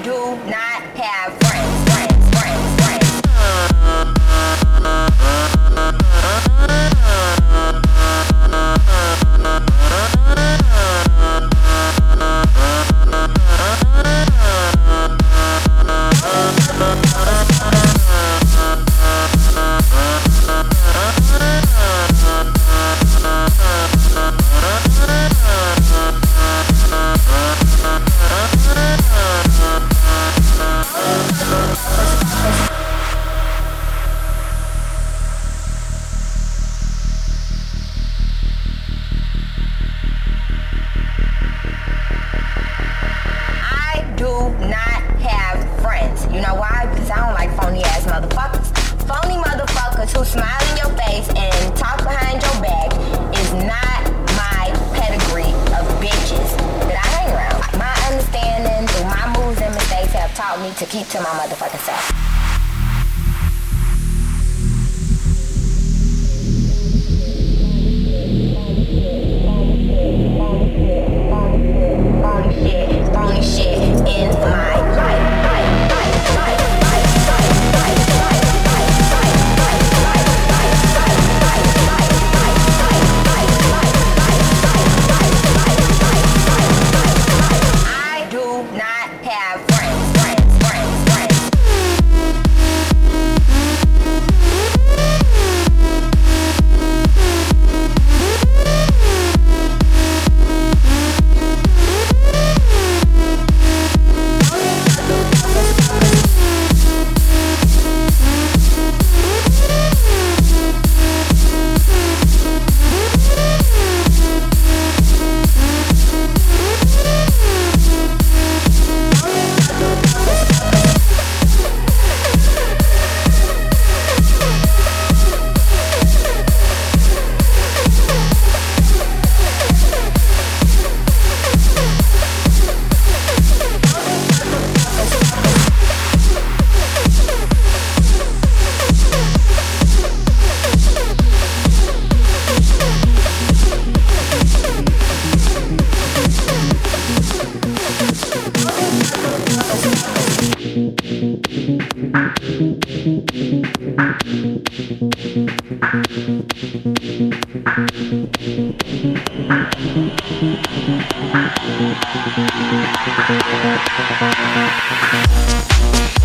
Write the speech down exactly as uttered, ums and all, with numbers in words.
do not have friends, friends, friends, friends. I do not have friends. You know why? Because I don't like phony ass motherfuckers. Phony motherfuckers who smile in your face and talk behind your back is not my pedigree of bitches that I hang around. My understanding through my moves and mistakes have taught me to keep to my motherfucking self. Phony shit, phony shit in my life. I do not have friends, friends, friends, friends. Thank you.